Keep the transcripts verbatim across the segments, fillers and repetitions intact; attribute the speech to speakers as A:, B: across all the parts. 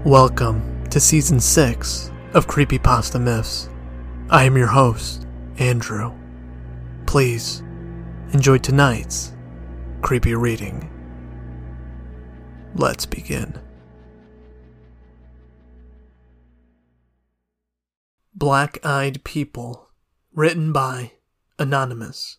A: Welcome to Season six of Creepypasta Myths. I am your host, Andrew. Please, enjoy tonight's creepy reading. Let's begin. Black-Eyed People, written by Anonymous.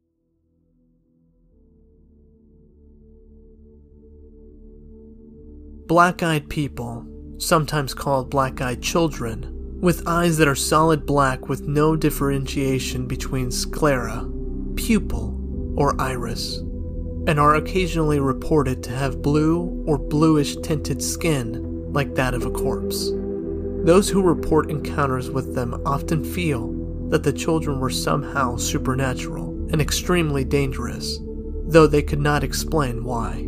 A: Black-eyed people, sometimes called black-eyed children, with eyes that are solid black with no differentiation between sclera, pupil, or iris, and are occasionally reported to have blue or bluish tinted skin like that of a corpse. Those who report encounters with them often feel that the children were somehow supernatural and extremely dangerous, though they could not explain why.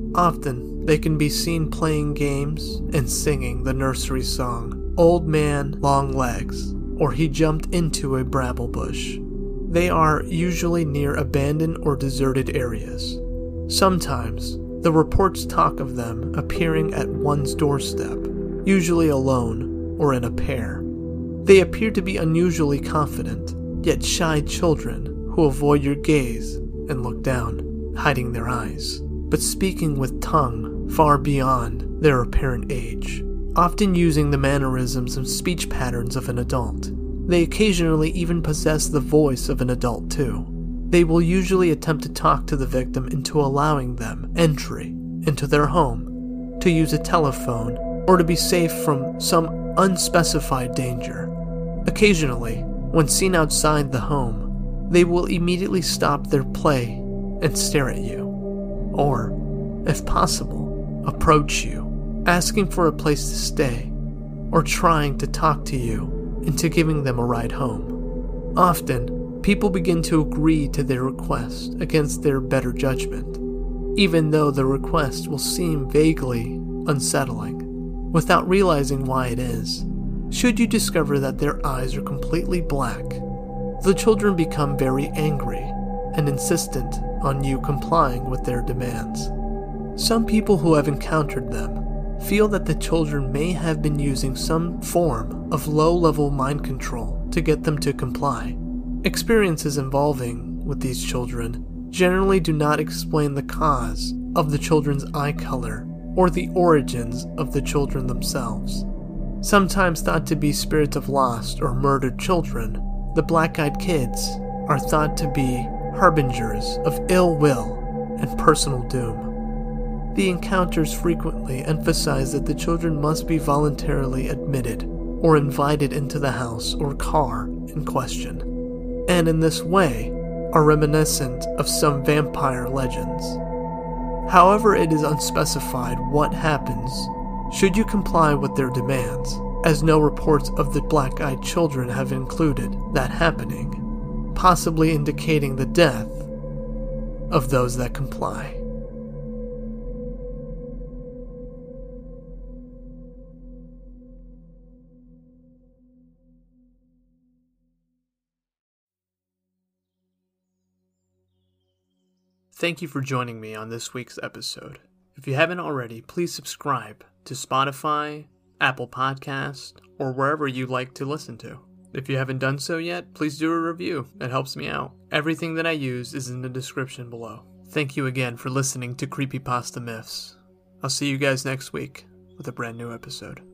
A: Often, they can be seen playing games and singing the nursery song, "Old Man, Long Legs," or "He Jumped into a Bramble Bush." They are usually near abandoned or deserted areas. Sometimes, the reports talk of them appearing at one's doorstep, usually alone or in a pair. They appear to be unusually confident, yet shy children who avoid your gaze and look down, hiding their eyes, but speaking with tongue far beyond their apparent age, often using the mannerisms and speech patterns of an adult. They occasionally even possess the voice of an adult too. They will usually attempt to talk to the victim into allowing them entry into their home, to use a telephone, or to be safe from some unspecified danger. Occasionally, when seen outside the home, they will immediately stop their play and stare at you, or, if possible, approach you, asking for a place to stay, or trying to talk to you into giving them a ride home. Often, people begin to agree to their request against their better judgment, even though the request will seem vaguely unsettling, without realizing why it is. Should you discover that their eyes are completely black, the children become very angry and insistent on you complying with their demands. Some people who have encountered them feel that the children may have been using some form of low-level mind control to get them to comply. Experiences involving with these children generally do not explain the cause of the children's eye color or the origins of the children themselves. Sometimes thought to be spirits of lost or murdered children, the black-eyed kids are thought to be harbingers of ill will and personal doom. The encounters frequently emphasize that the children must be voluntarily admitted or invited into the house or car in question, and in this way are reminiscent of some vampire legends. However, it is unspecified what happens should you comply with their demands, as no reports of the black-eyed children have included that happening, possibly indicating the death of those that comply. Thank you for joining me on this week's episode. If you haven't already, please subscribe to Spotify, Apple Podcasts, or wherever you like to listen to. If you haven't done so yet, please do a review. It helps me out. Everything that I use is in the description below. Thank you again for listening to Creepypasta Myths. I'll see you guys next week with a brand new episode.